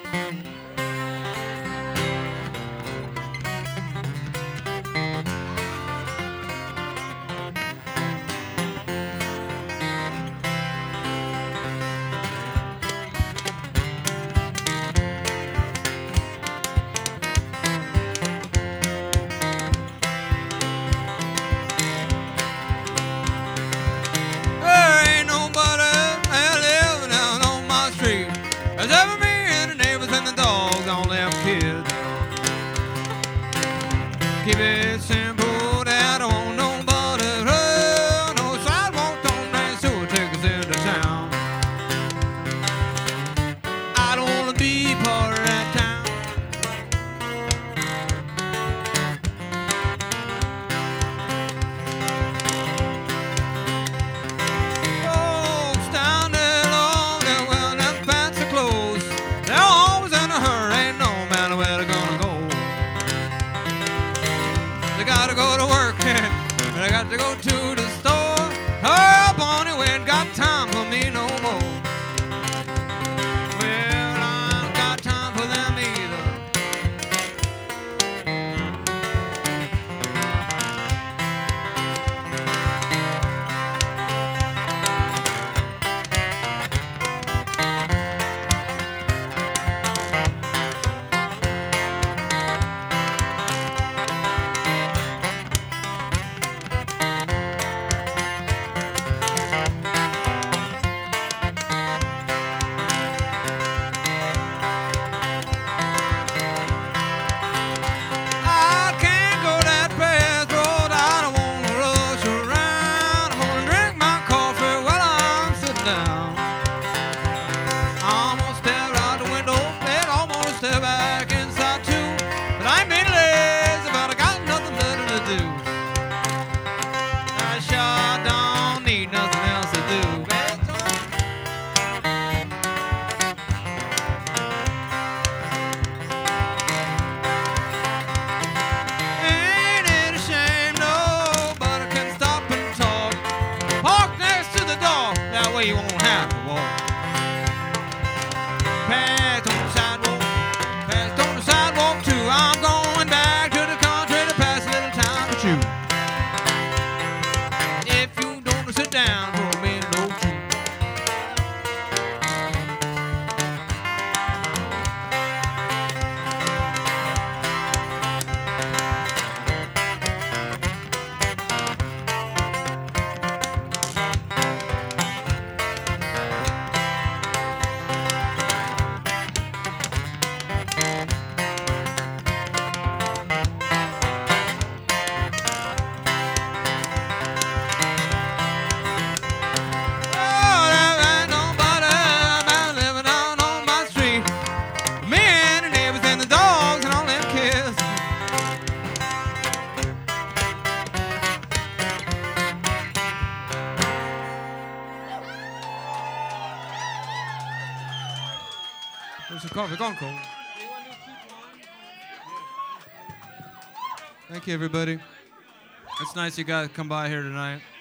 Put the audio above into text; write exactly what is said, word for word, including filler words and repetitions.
Keep it simple, I don't want nobody to run. No sidewalk don't dance, so take us into town. I don't want to be part of that town. Folks down there long, they're wearing them fancy clothes. They're always in a hurry, no matter where they're gonna go. They gotta go to work, and I got to go to the store. Hurry up on it, we ain't got time for me no more. Well, I ain't got time for them either. You won't have to walk. Packed on the sidewalk, packed on the sidewalk too. I'm going back to the country to pass a little time with you. If you don't sit down for a minute or two. There's a coffee, gone cold. Thank you, everybody. It's nice you guys come by here tonight.